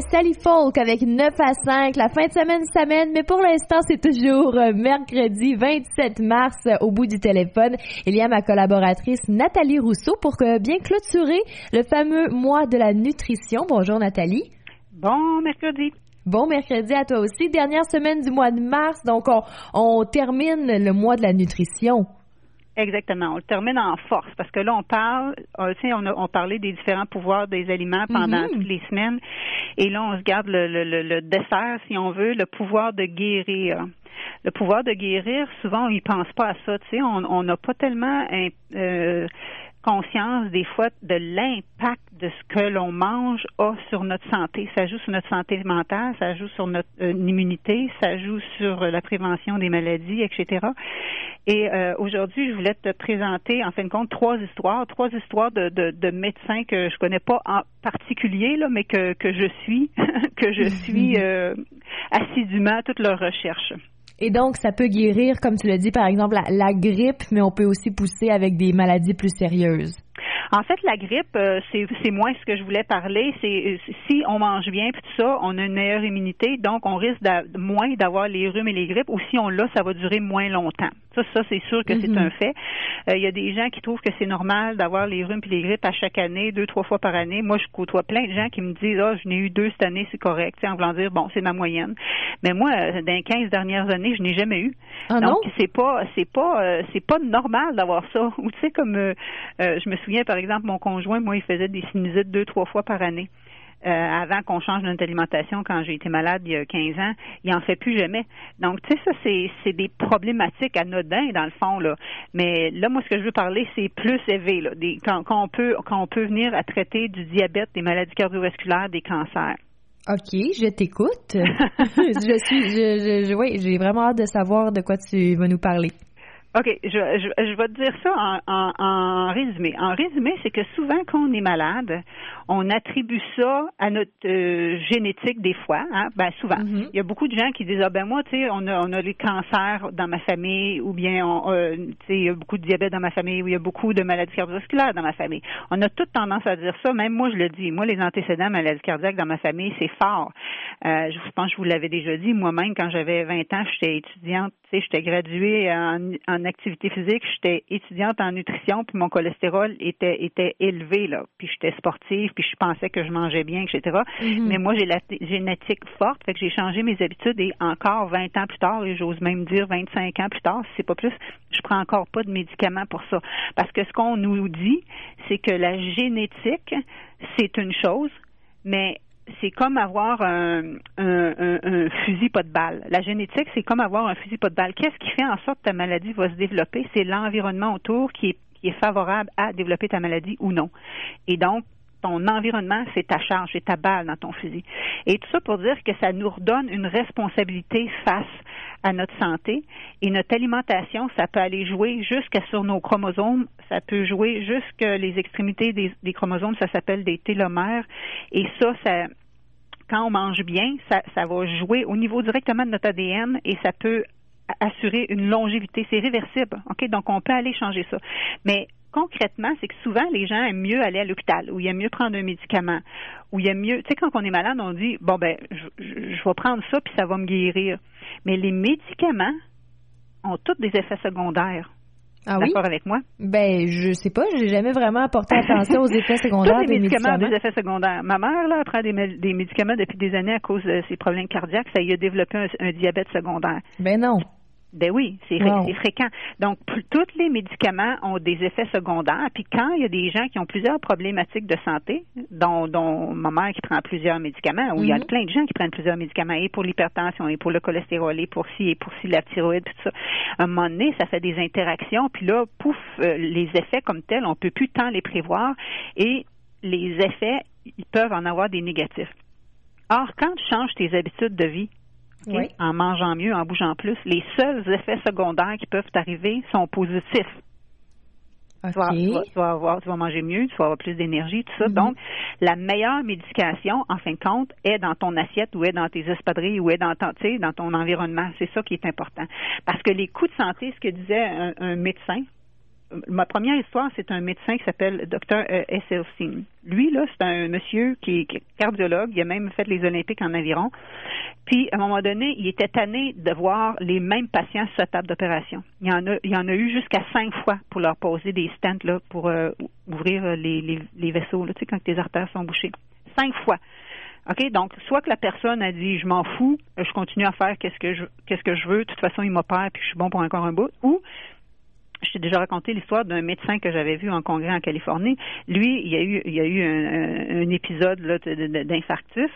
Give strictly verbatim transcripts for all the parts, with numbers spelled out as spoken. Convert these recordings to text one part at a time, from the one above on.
Sally Folk avec neuf à cinq. La fin de semaine s'amène, mais pour l'instant, c'est toujours mercredi vingt-sept mars. Au bout du téléphone, il y a ma collaboratrice Nathalie Rousseau pour bien clôturer le fameux mois de la nutrition. Bonjour Nathalie. Bon mercredi. Bon mercredi à toi aussi. Dernière semaine du mois de mars, donc on, on termine le mois de la nutrition. Exactement. On le termine en force parce que là, on parle, on, tu sais, on a on parlait des différents pouvoirs des aliments pendant mm-hmm. toutes les semaines. Et là, on se garde le, le, le, le dessert, si on veut, le pouvoir de guérir. Le pouvoir de guérir, souvent, on y pense pas à ça. Tu sais, on n'a pas tellement euh, conscience des fois de l'impact de ce que l'on mange a sur notre santé. Ça joue sur notre santé mentale, ça joue sur notre euh, immunité, ça joue sur euh, la prévention des maladies, et cetera. Et euh, aujourd'hui, je voulais te présenter, en fin de compte, trois histoires, trois histoires de, de, de médecins que je connais pas en particulier, là, mais que, que je suis, que je suis euh, assidûment à toutes leurs recherches. Et donc, ça peut guérir, comme tu l'as dit, par exemple, la, la grippe, mais on peut aussi pousser avec des maladies plus sérieuses. En fait, la grippe, euh, c'est, c'est moins ce que je voulais parler. C'est si on mange bien puis tout ça, on a une meilleure immunité, donc on risque de moins d'avoir les rhumes et les grippes. Ou si on l'a, ça va durer moins longtemps. Ça, ça c'est sûr que mm-hmm. c'est un fait. Il euh, y a des gens qui trouvent que c'est normal d'avoir les rhumes et les grippes à chaque année, deux, trois fois par année. Moi, je côtoie plein de gens qui me disent, ah, oh, je n'ai eu deux cette année, c'est correct. T'sais, en voulant dire, bon, c'est ma moyenne. Mais moi, dans les quinze dernières années, je n'ai jamais eu. Ah, donc, non? c'est pas, c'est pas, euh, c'est pas normal d'avoir ça. Ou tu sais, comme euh, euh, je me souviens, par exemple, mon conjoint, moi, il faisait des sinusites deux, trois fois par année. Euh, avant qu'on change notre alimentation, quand j'ai été malade il y a quinze ans, il en fait plus jamais. Donc, tu sais, ça, c'est, c'est des problématiques anodines, dans le fond, là. Mais là, moi, ce que je veux parler, c'est plus élevé, là. Des, quand, quand on peut, quand on peut venir à traiter du diabète, des maladies cardiovasculaires, des cancers. OK, je t'écoute. je suis, je, je, je, oui, j'ai vraiment hâte de savoir de quoi tu vas nous parler. OK, je, je, je vais te dire ça en, en, en résumé. En résumé, c'est que souvent, quand on est malade, on attribue ça à notre euh, génétique des fois, hein, ben souvent. Mm-hmm. Il y a beaucoup de gens qui disent, ah ben moi, tu sais, on a, on a les cancers dans ma famille, ou bien, on, euh, tu sais, il y a beaucoup de diabète dans ma famille, ou il y a beaucoup de maladies cardiovasculaires dans ma famille. On a toute tendance à dire ça, même moi, je le dis. Moi, les antécédents maladies cardiaques dans ma famille, c'est fort. Euh, je pense que je vous l'avais déjà dit. Moi-même, quand j'avais vingt ans, j'étais étudiante, tu sais, j'étais graduée en, en activité physique, j'étais étudiante en nutrition, puis mon cholestérol était était élevé, là. Puis j'étais sportive, puis je pensais que je mangeais bien, et cetera. Mm-hmm. Mais moi, j'ai la t- génétique forte, fait que j'ai changé mes habitudes et encore vingt ans plus tard, et j'ose même dire vingt-cinq ans plus tard, si c'est pas plus, je prends encore pas de médicaments pour ça. Parce que ce qu'on nous dit, c'est que la génétique, c'est une chose, mais c'est comme avoir un, un, un, un fusil pas de balle. La génétique, c'est comme avoir un fusil pas de balle. Qu'est-ce qui fait en sorte que ta maladie va se développer? C'est l'environnement autour qui est, qui est favorable à développer ta maladie ou non. Et donc, ton environnement, c'est ta charge, c'est ta balle dans ton fusil. Et tout ça pour dire que ça nous redonne une responsabilité face à notre santé. Et notre alimentation, ça peut aller jouer jusqu'à sur nos chromosomes, ça peut jouer jusqu'à les extrémités des, des chromosomes, ça s'appelle des télomères. Et ça, ça quand on mange bien, ça, ça va jouer au niveau directement de notre A D N et ça peut assurer une longévité. C'est réversible. OK? Donc, on peut aller changer ça. Mais concrètement, c'est que souvent, les gens aiment mieux aller à l'hôpital ou ils aiment mieux prendre un médicament ou ils aiment mieux... Tu sais, quand on est malade, on dit, bon, ben, je, je, je vais prendre ça puis ça va me guérir. Mais les médicaments ont tous des effets secondaires. Ah D'accord oui? avec moi? Ben, je sais pas, j'ai jamais vraiment porté attention aux effets secondaires Tous les des médicaments. médicaments. Des effets secondaires. Ma mère, là, elle prend des, des médicaments depuis des années à cause de ses problèmes cardiaques. Ça y a développé un, un diabète secondaire. Ben non. Ben oui, c'est, wow. c'est fréquent. Donc, p- tous les médicaments ont des effets secondaires. Puis quand il y a des gens qui ont plusieurs problématiques de santé, dont, dont ma mère qui prend plusieurs médicaments, ou mm-hmm. il y a plein de gens qui prennent plusieurs médicaments, et pour l'hypertension, et pour le cholestérol, et pour ci, et pour ci, la thyroïde, tout ça. À un moment donné, ça fait des interactions. Puis là, pouf, euh, les effets comme tels, on peut plus tant les prévoir. Et les effets, ils peuvent en avoir des négatifs. Or, quand tu changes tes habitudes de vie, Okay? Oui. En mangeant mieux, en bougeant plus, les seuls effets secondaires qui peuvent t'arriver sont positifs. Okay. Tu, vas, tu, vas, tu, vas avoir, tu vas manger mieux, tu vas avoir plus d'énergie, tout ça. Mm-hmm. Donc, la meilleure médication, en fin de compte, est dans ton assiette ou est dans tes espadrilles ou est dans ton, dans ton environnement. C'est ça qui est important. Parce que les coûts de santé, ce que disait un, un médecin, ma première histoire, c'est un médecin qui s'appelle docteur Esselstyn. Lui, là, c'est un monsieur qui est cardiologue. Il a même fait les Olympiques en aviron. Puis, à un moment donné, il était tanné de voir les mêmes patients sur sa table d'opération. Il y en a, il y en a eu jusqu'à cinq fois pour leur poser des stents, là, pour euh, ouvrir les, les, les vaisseaux, là, tu sais, quand tes artères sont bouchées. Cinq fois. OK? Donc, soit que la personne a dit, je m'en fous, je continue à faire qu'est-ce que je, qu'est-ce que je veux, de toute façon, il m'opère, puis je suis bon pour encore un bout, ou je t'ai déjà raconté l'histoire d'un médecin que j'avais vu en congrès en Californie. Lui, il y a eu, il y a eu un, un épisode là, d'infarctus.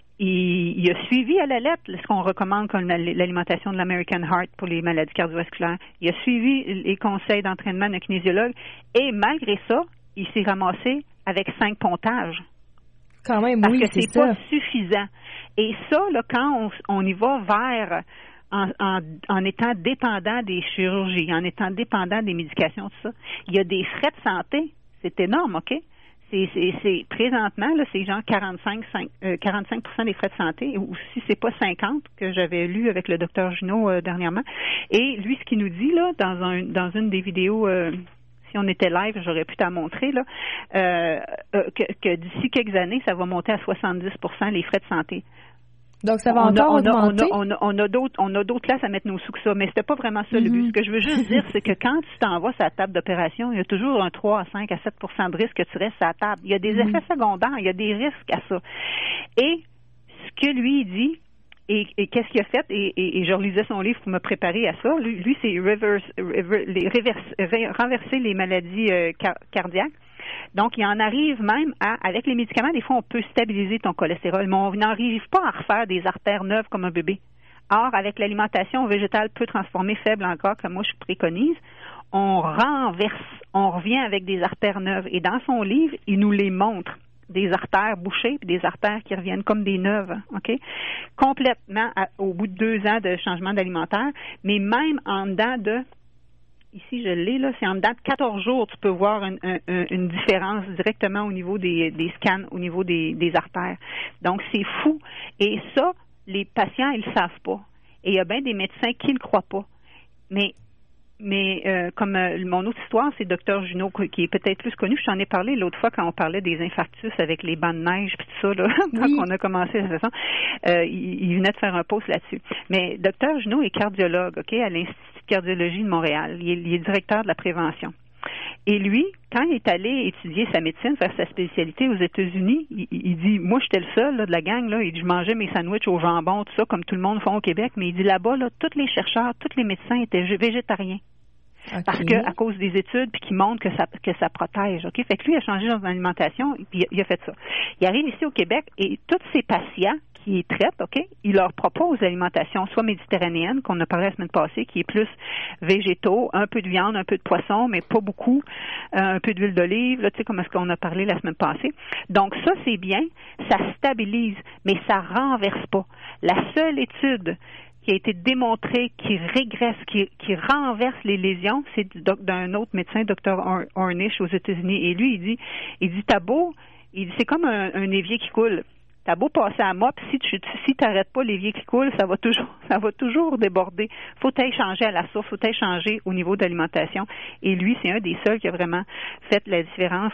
Il, il a suivi à la lettre ce qu'on recommande comme l'alimentation de l'American Heart pour les maladies cardiovasculaires. Il a suivi les conseils d'entraînement d'un kinésiologue et malgré ça, il s'est ramassé avec cinq pontages. Quand même, parce oui, que c'est, c'est ça. pas suffisant. Et ça, là, quand on, on y va vers En, en, en étant dépendant des chirurgies, en étant dépendant des médications, tout ça, il y a des frais de santé. C'est énorme, OK? C'est, c'est, c'est présentement, là, c'est genre quarante-cinq, cinq, euh, quarante-cinq pour cent des frais de santé, ou si c'est pas cinquante, que j'avais lu avec le docteur Junot euh, dernièrement. Et lui, ce qu'il nous dit, là, dans un dans une des vidéos, euh, si on était live, j'aurais pu t'en montrer, là, euh, euh, que, que d'ici quelques années, ça va monter à soixante-dix pour cent les frais de santé. Donc, ça va on encore a, on augmenter? A, on a, on a d'autres, on a d'autres classes à mettre nos sous que ça, mais c'était pas vraiment ça mm-hmm. le but. Ce que je veux juste dire, c'est que quand tu t'en vas sur la table d'opération, il y a toujours un trois à cinq à sept pour cent de risque que tu restes à la table. Il y a des mm-hmm. effets secondaires, il y a des risques à ça. Et ce que lui il dit, et, et qu'est-ce qu'il a fait, et, et, et je relisais son livre pour me préparer à ça, lui, lui c'est reverse, reverse, les reverse, renverser les maladies euh, car, cardiaques. Donc, il en arrive même à, avec les médicaments, des fois, on peut stabiliser ton cholestérol, mais on n'arrive pas à refaire des artères neuves comme un bébé. Or, avec l'alimentation végétale peu transformée, faible encore, comme moi je préconise, on renverse, on revient avec des artères neuves. Et dans son livre, il nous les montre, des artères bouchées puis des artères qui reviennent comme des neuves, OK? Complètement à, au bout de deux ans de changement d'alimentaire, mais même en dedans de... Ici, je l'ai, là, c'est en dedans de quatorze jours, tu peux voir une, une, une différence directement au niveau des, des scans, au niveau des, des artères. Donc, c'est fou. Et ça, les patients, ils le savent pas. Et il y a bien des médecins qui le croient pas. Mais mais euh, comme euh, mon autre histoire, c'est docteur Junot, qui est peut-être plus connu. Je t'en ai parlé l'autre fois quand on parlait des infarctus avec les bancs de neige puis tout ça, là, quand oui. on a commencé la saison. Euh, il, il venait de faire un post là-dessus. Mais docteur Junot est cardiologue, OK, à l'Institut de cardiologie de Montréal. Il est, il est directeur de la prévention. Et lui, quand il est allé étudier sa médecine, faire sa spécialité aux États-Unis, il, il dit, moi, j'étais le seul là, de la gang, là, il dit, je mangeais mes sandwichs au jambon, tout ça, comme tout le monde fait au Québec, mais il dit, là-bas, là, tous les chercheurs, tous les médecins étaient végétariens. Okay. Parce que à cause des études, puis qui montrent que ça que ça protège, ok. Fait que lui il a changé dans son alimentation, puis il a fait ça. Il arrive ici au Québec et tous ses patients qui traitent, ok, il leur propose l'alimentation soit méditerranéenne qu'on a parlé la semaine passée, qui est plus végétaux, un peu de viande, un peu de poisson, mais pas beaucoup, euh, un peu d'huile d'olive, là, tu sais comme est-ce qu'on a parlé la semaine passée. Donc ça c'est bien, ça stabilise, mais ça renverse pas. La seule étude qui a été démontré, qui régresse, qui, qui renverse les lésions, c'est d'un autre médecin, docteur Ornish, aux États-Unis. Et lui, il dit, il dit, t'as beau, il dit, c'est comme un, un évier qui coule. T'as beau passer à mop, si tu si t'arrêtes pas l'évier qui coule, ça va toujours, ça va toujours déborder. Faut échanger à la source, faut échanger au niveau de l'alimentation. Et lui, c'est un des seuls qui a vraiment fait la différence.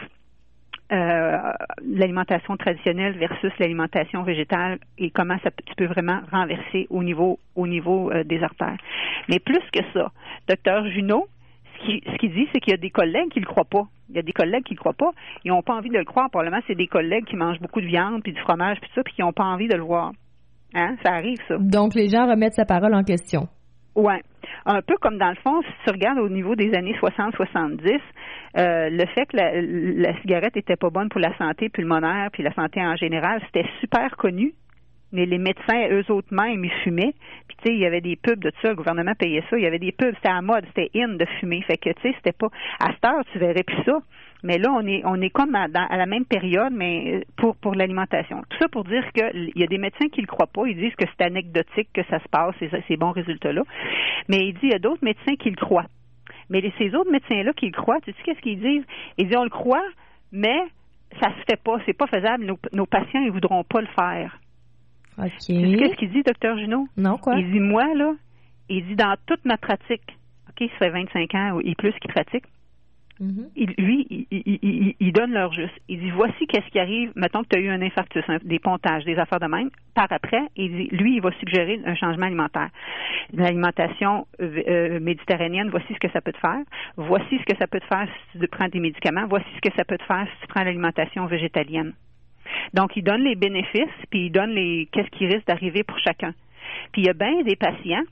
Euh, l'alimentation traditionnelle versus l'alimentation végétale et comment ça, tu peux vraiment renverser au niveau au niveau euh, des artères. Mais plus que ça, docteur Junot, ce qu'il ce qu'il dit, c'est qu'il y a des collègues qui le croient pas. Il y a des collègues qui le croient pas. Ils n'ont pas envie de le croire. Probablement, c'est des collègues qui mangent beaucoup de viande puis du fromage puis tout ça, puis qui n'ont pas envie de le voir. Hein? Ça arrive, ça. Donc, les gens remettent sa parole en question. Ouais. Un peu comme dans le fond, si tu regardes au niveau des années soixante soixante-dix, euh, le fait que la, la cigarette était pas bonne pour la santé pulmonaire puis la santé en général, c'était super connu. Mais les médecins, eux autres mêmes, ils fumaient. Puis tu sais, il y avait des pubs de ça, le gouvernement payait ça. Il y avait des pubs, c'était à la mode, c'était in de fumer. Fait que tu sais, c'était pas. À cette heure, tu verrais plus ça. Mais là, on est on est comme à, dans, à la même période, mais pour pour l'alimentation. Tout ça pour dire que il y a des médecins qui le croient pas. Ils disent que c'est anecdotique que ça se passe, ces, ces bons résultats-là. Mais il dit il y a d'autres médecins qui le croient. Mais les, ces autres médecins-là qui le croient, tu sais qu'est-ce qu'ils disent? Ils disent on le croit, mais ça se fait pas, c'est pas faisable. Nos, nos patients, ils voudront pas le faire. OK. Tu sais qu'est-ce qu'il dit, docteur Junot? Non, quoi? Il dit, moi, là, il dit, dans toute ma pratique, OK, ça fait vingt-cinq ans et plus qu'il pratique, Mm-hmm. Il, lui, il, il, il, il donne leur juste. Il dit, voici qu'est-ce qui arrive, mettons que tu as eu un infarctus, un, des pontages, des affaires de même. Par après, il dit, lui, il va suggérer un changement alimentaire. L'alimentation euh, méditerranéenne, voici ce que ça peut te faire. Voici ce que ça peut te faire si tu prends des médicaments. Voici ce que ça peut te faire si tu prends l'alimentation végétalienne. Donc, il donne les bénéfices, puis il donne les qu'est-ce qui risque d'arriver pour chacun. Puis, il y a bien des patients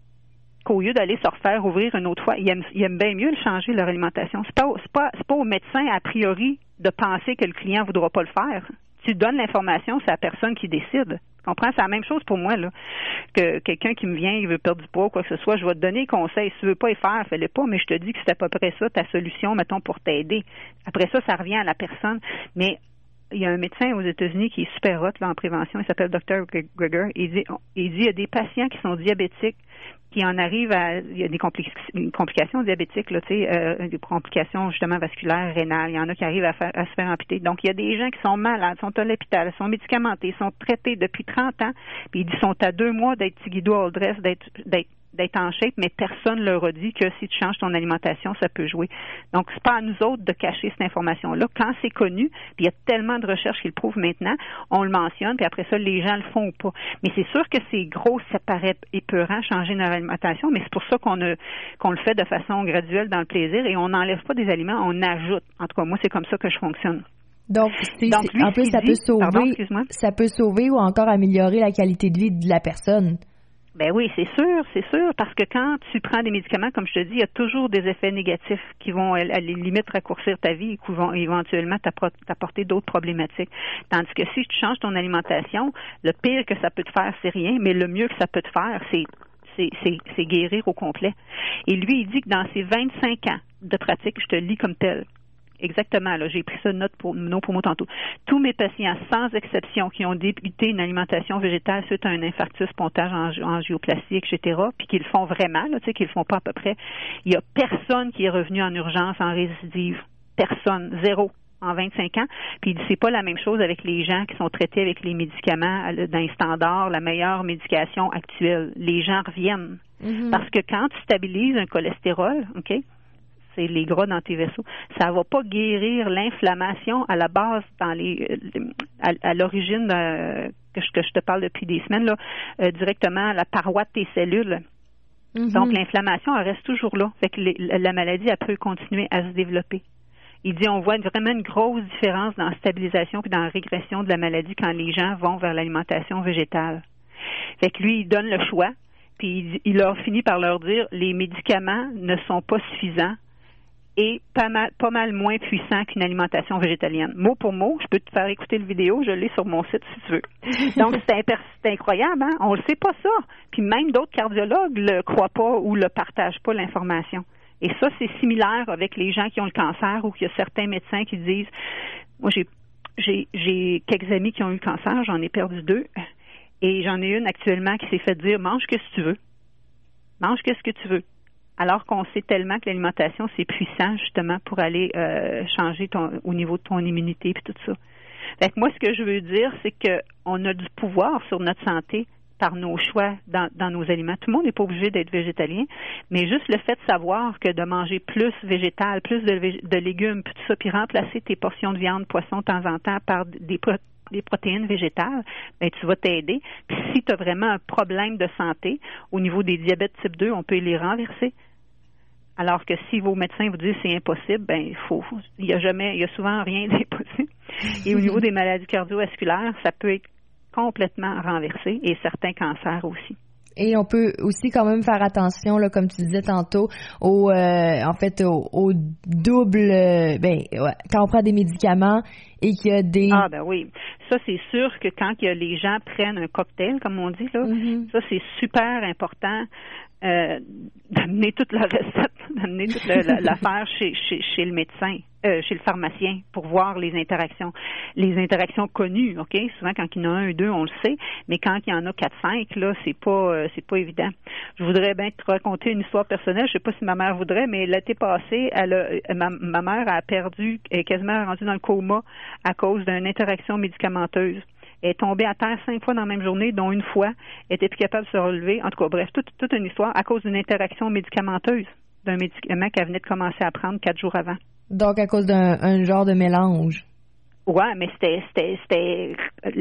qu'au lieu d'aller se refaire ouvrir une autre fois, ils aiment, ils aiment bien mieux le changer, leur alimentation. C'est pas, c'est pas, c'est pas au médecin, a priori, de penser que le client ne voudra pas le faire. Tu donnes l'information, c'est la personne qui décide. Tu comprends? C'est la même chose pour moi, là. Que quelqu'un qui me vient, il veut perdre du poids ou quoi que ce soit, je vais te donner des conseils. Si tu veux pas y faire, fais-le pas, mais je te dis que c'est à peu près ça, ta solution, mettons, pour t'aider. Après ça, ça revient à la personne. Mais il y a un médecin aux États-Unis qui est super hot là, en prévention, il s'appelle docteur Greger. Il dit, il dit, il y a des patients qui sont diabétiques, qui en arrivent à, il y a des compli- complications diabétiques, là, tu sais, euh, des complications justement vasculaires, rénales. Il y en a qui arrivent à, faire, à se faire amputer. Donc, il y a des gens qui sont malades, sont à l'hôpital, sont médicamentés, sont traités depuis trente ans, puis ils sont à deux mois d'être guido all dress, d'être, d'être d'être en shape, mais personne leur a dit que si tu changes ton alimentation, ça peut jouer. Donc, c'est pas à nous autres de cacher cette information-là. Quand c'est connu, puis il y a tellement de recherches qui le prouvent maintenant, on le mentionne, puis après ça, les gens le font ou pas. Mais c'est sûr que c'est gros, ça paraît épeurant, changer notre alimentation, mais c'est pour ça qu'on a, qu'on le fait de façon graduelle dans le plaisir et on n'enlève pas des aliments, on ajoute. En tout cas, moi, c'est comme ça que je fonctionne. Donc, c'est, Donc lui, en plus, ça dit, peut sauver, pardon, ça peut sauver ou encore améliorer la qualité de vie de la personne. Ben oui, c'est sûr, c'est sûr, parce que quand tu prends des médicaments, comme je te dis, il y a toujours des effets négatifs qui vont, à la limite, raccourcir ta vie et qui vont éventuellement t'apporter d'autres problématiques. Tandis que si tu changes ton alimentation, le pire que ça peut te faire, c'est rien, mais le mieux que ça peut te faire, c'est C'est, c'est, c'est guérir au complet. Et lui, il dit que dans ses vingt-cinq ans de pratique, je te le lis comme tel, exactement, là, j'ai pris ça de note pour, non pour moi tantôt. Tous mes patients, sans exception, qui ont débuté une alimentation végétale suite à un infarctus, pontage, angioplastie, et cetera, puis qu'ils le font vraiment, là, tu sais, qu'ils le font pas à peu près, il y a personne qui est revenu en urgence, en récidive. Personne. Zéro. En vingt-cinq ans. Puis c'est pas la même chose avec les gens qui sont traités avec les médicaments d'un standard, la meilleure médication actuelle. Les gens reviennent. Mm-hmm. Parce que quand tu stabilises un cholestérol, OK, c'est les gras dans tes vaisseaux, ça va pas guérir l'inflammation à la base dans les à, à l'origine de, que, je, que je te parle depuis des semaines, là, euh, directement à la paroi de tes cellules. Mm-hmm. Donc l'inflammation, elle reste toujours là. Fait que les, la maladie, elle peut continuer à se développer. Il dit on voit vraiment une grosse différence dans la stabilisation et dans la régression de la maladie quand les gens vont vers l'alimentation végétale. Fait que lui, il donne le choix, puis il, il leur finit par leur dire les médicaments ne sont pas suffisants et pas mal, pas mal moins puissants qu'une alimentation végétalienne. Mot pour mot, je peux te faire écouter le vidéo, je l'ai sur mon site si tu veux. Donc, c'est, imper- c'est incroyable, hein? On ne sait pas ça. Puis même d'autres cardiologues ne le croient pas ou ne partagent pas l'information. Et ça, c'est similaire avec les gens qui ont le cancer ou qu'il y a certains médecins qui disent, moi, j'ai, j'ai, j'ai quelques amis qui ont eu le cancer, j'en ai perdu deux, et j'en ai une actuellement qui s'est fait dire, mange ce que tu veux. Mange ce que tu veux. Alors qu'on sait tellement que l'alimentation, c'est puissant, justement, pour aller euh, changer ton, au niveau de ton immunité et tout ça. Fait que moi, ce que je veux dire, c'est qu'on a du pouvoir sur notre santé par nos choix dans, dans nos aliments. Tout le monde n'est pas obligé d'être végétalien, mais juste le fait de savoir que de manger plus végétal, plus de, de légumes, puis tout ça, puis remplacer tes portions de viande, poisson de temps en temps par des, pro, des protéines végétales, bien, tu vas t'aider. Puis si tu as vraiment un problème de santé, au niveau des diabètes type deux, on peut les renverser. Alors que si vos médecins vous disent c'est impossible, ben il faut, il y a jamais, il y a souvent rien d'impossible. Et au niveau des maladies cardiovasculaires, ça peut être complètement renversé et certains cancers aussi. Et on peut aussi quand même faire attention, là, comme tu disais tantôt, au, euh, en fait, au, au double, euh, ben, ouais, quand on prend des médicaments et qu'il y a des... Ah ben oui, ça c'est sûr que quand il y a, les gens prennent un cocktail, comme on dit, là, mm-hmm. ça c'est super important euh, d'amener toute la recette, d'amener toute la, la, l'affaire chez, chez, chez le médecin. Euh, chez le pharmacien pour voir les interactions. Les interactions connues, OK? Souvent, quand il y en a un ou deux, on le sait, mais quand il y en a quatre, cinq, là, c'est pas euh, c'est pas évident. Je voudrais bien te raconter une histoire personnelle. Je sais pas si ma mère voudrait, mais l'été passé, elle a, ma, ma mère a perdu, elle est quasiment rendue dans le coma à cause d'une interaction médicamenteuse. Elle est tombée à terre cinq fois dans la même journée, dont une fois, elle était plus capable de se relever. En tout cas, bref, toute, toute une histoire à cause d'une interaction médicamenteuse d'un médicament qu'elle venait de commencer à prendre quatre jours avant. Donc, à cause d'un un genre de mélange. Ouais, mais c'était, c'était, c'était,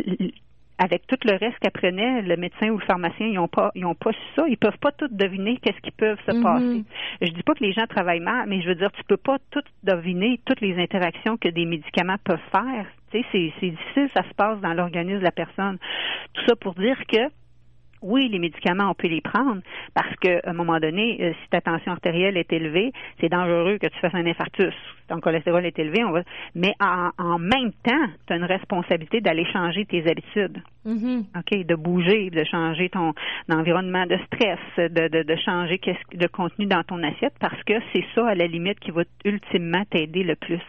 avec tout le reste qu'elle prenait, le médecin ou le pharmacien, ils n'ont pas, ils ont pas su ça. Ils peuvent pas tout deviner qu'est-ce qui peut se mm-hmm. passer. Je dis pas que les gens travaillent mal, mais je veux dire, tu peux pas tout deviner toutes les interactions que des médicaments peuvent faire. Tu sais, c'est, c'est difficile, ça se passe dans l'organisme de la personne. Tout ça pour dire que oui, les médicaments, on peut les prendre parce qu'à un moment donné, euh, si ta tension artérielle est élevée, c'est dangereux que tu fasses un infarctus. Ton cholestérol est élevé, on va... mais en, en même temps, tu as une responsabilité d'aller changer tes habitudes. Mm-hmm. OK, de bouger, de changer ton environnement de stress, de, de, de changer qu'est-ce, de contenu dans ton assiette parce que c'est ça, à la limite, qui va ultimement t'aider le plus.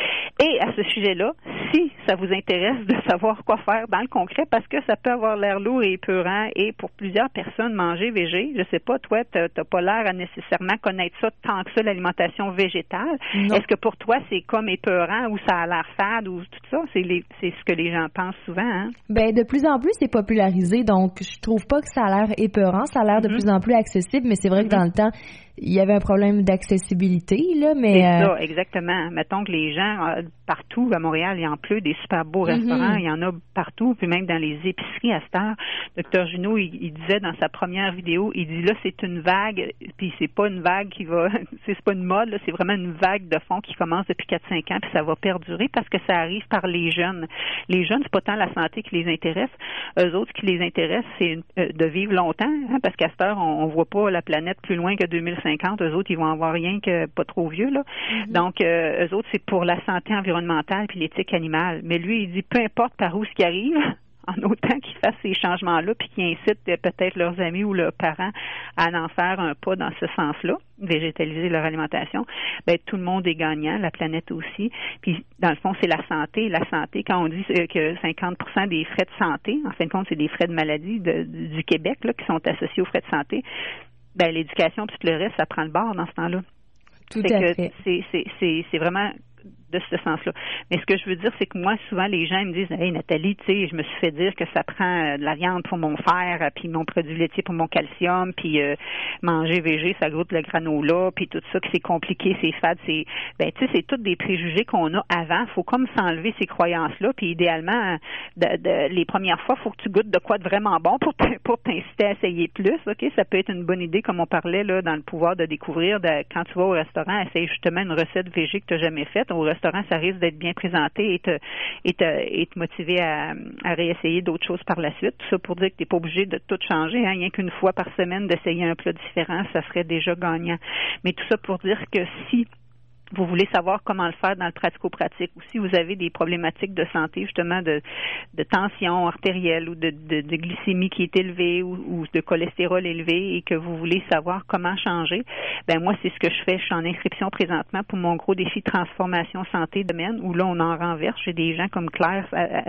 Et à ce sujet-là, si ça vous intéresse de savoir quoi faire dans le concret, parce que ça peut avoir l'air lourd et épeurant, et pour plusieurs personnes, manger végé, je sais pas, toi, t'as, t'as pas l'air à nécessairement connaître ça tant que ça, l'alimentation végétale. Non. Est-ce que pour toi, c'est comme épeurant ou ça a l'air fade ou tout ça? C'est, les, c'est ce que les gens pensent souvent, hein? Ben, de plus en plus, c'est popularisé, donc je trouve pas que ça a l'air épeurant, ça a l'air de mm-hmm. plus en plus accessible, mais c'est vrai mm-hmm. que dans le temps, il y avait un problème d'accessibilité, là, mais... C'est euh... ça, exactement. Mettons que les gens, euh, partout à Montréal, il y en a plein des super beaux mm-hmm. restaurants, il y en a partout, puis même dans les épiceries à cette heure. Docteur Junot, il, il disait dans sa première vidéo, il dit là, c'est une vague, puis c'est pas une vague qui va... c'est pas une mode, là, c'est vraiment une vague de fond qui commence depuis quatre cinq ans, puis ça va perdurer parce que ça arrive par les jeunes. Les jeunes, c'est pas tant la santé qui les intéresse. Eux autres, ce qui les intéresse, c'est euh, de vivre longtemps, hein, parce qu'à cette heure, on, on voit pas la planète plus loin que deux mille cinquante, eux autres, ils vont avoir rien que pas trop vieux, là. Mm-hmm. Donc, euh, eux autres, c'est pour la santé environnementale puis l'éthique animale. Mais lui, il dit, peu importe par où ce qui arrive, en autant qu'ils fassent ces changements-là puis qu'ils incitent peut-être leurs amis ou leurs parents à en faire un pas dans ce sens-là, végétaliser leur alimentation, ben tout le monde est gagnant, la planète aussi. Puis, dans le fond, c'est la santé. La santé, quand on dit que cinquante pour cent des frais de santé, en fin de compte, c'est des frais de maladie de, du Québec là, qui sont associés aux frais de santé, ben l'éducation puis tout le reste, ça prend le bord dans ce temps-là. Tout c'est à que fait. C'est, c'est, c'est, c'est vraiment de ce sens-là. Mais ce que je veux dire, c'est que moi, souvent, les gens me disent « Hey, Nathalie, tu sais, je me suis fait dire que ça prend de la viande pour mon fer, puis mon produit laitier pour mon calcium, puis euh, manger végé, ça goûte le granola, puis tout ça, que c'est compliqué, c'est fade, c'est... » Ben, tu sais, c'est tous des préjugés qu'on a avant. Faut comme s'enlever ces croyances-là, puis idéalement, de, de, les premières fois, faut que tu goûtes de quoi de vraiment bon pour, pour t'inciter à essayer plus, OK? Ça peut être une bonne idée, comme on parlait, là, dans le pouvoir de découvrir, de, quand tu vas au restaurant, essaye justement une recette végé que tu n'as jamais faite. Au restaurant, ça risque d'être bien présenté et te, et te, et te motiver à, à réessayer d'autres choses par la suite. Tout ça pour dire que tu n'es pas obligé de tout changer. Hein. Rien qu'une fois par semaine d'essayer un plat différent, ça serait déjà gagnant. Mais tout ça pour dire que si vous voulez savoir comment le faire dans le pratico-pratique, ou si vous avez des problématiques de santé, justement, de, de tension artérielle ou de, de, de glycémie qui est élevée ou, ou de cholestérol élevé et que vous voulez savoir comment changer, ben moi, c'est ce que je fais. Je suis en inscription présentement pour mon gros défi transformation santé domaine, où là, on en renverse. J'ai des gens comme Claire,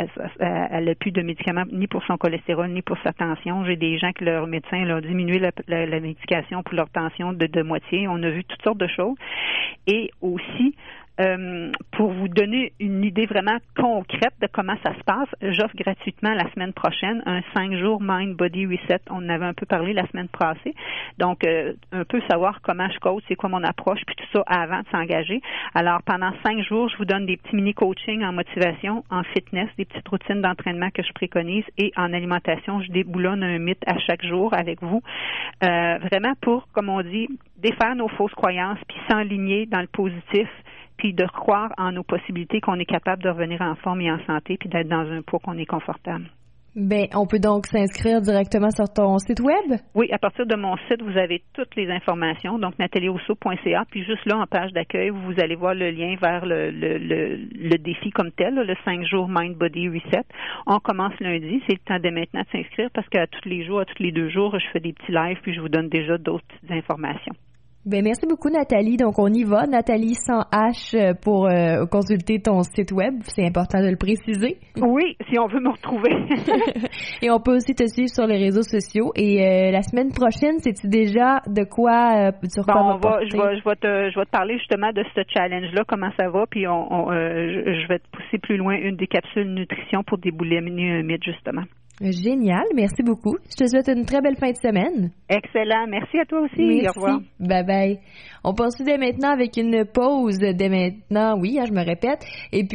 elle n'a plus de médicaments ni pour son cholestérol ni pour sa tension. J'ai des gens que leur médecin leur a diminué la, la, la médication pour leur tension de, de moitié. On a vu toutes sortes de choses. Et aussi, euh, pour vous donner une idée vraiment concrète de comment ça se passe, j'offre gratuitement la semaine prochaine un cinq jours Mind Body Reset. On en avait un peu parlé la semaine passée. Donc, euh, un peu savoir comment je coach, c'est quoi mon approche, puis tout ça avant de s'engager. Alors, pendant cinq jours, je vous donne des petits mini-coachings en motivation, en fitness, des petites routines d'entraînement que je préconise et en alimentation. Je déboulonne un mythe à chaque jour avec vous. Euh, vraiment pour, comme on dit, défaire nos fausses croyances puis s'enligner dans le positif puis de croire en nos possibilités qu'on est capable de revenir en forme et en santé puis d'être dans un poids qu'on est confortable. Bien, on peut donc s'inscrire directement sur ton site web? Oui, à partir de mon site, vous avez toutes les informations, donc nathalie rousseau point c a, puis juste là, en page d'accueil, vous allez voir le lien vers le, le, le, le défi comme tel, le cinq jours Mind Body Reset. On commence lundi, c'est le temps dès maintenant de s'inscrire parce qu'à tous les jours, à tous les deux jours, je fais des petits lives puis je vous donne déjà d'autres petites informations. Ben merci beaucoup Nathalie. Donc on y va, Nathalie sans H pour euh, consulter ton site web, c'est important de le préciser. Oui, si on veut me retrouver. Et on peut aussi te suivre sur les réseaux sociaux. Et euh, la semaine prochaine, sais-tu déjà de quoi euh, sur quoi bon, on va, on va je vais je vais te je vais te parler justement de ce challenge là, comment ça va, puis on, on euh, je, je vais te pousser plus loin une des capsules nutrition pour débouler un mythe justement. Génial, merci beaucoup. Je te souhaite une très belle fin de semaine. Excellent, merci à toi aussi. Merci. Au revoir. Bye bye. On poursuit dès maintenant avec une pause dès maintenant, oui, hein, je me répète. Et puis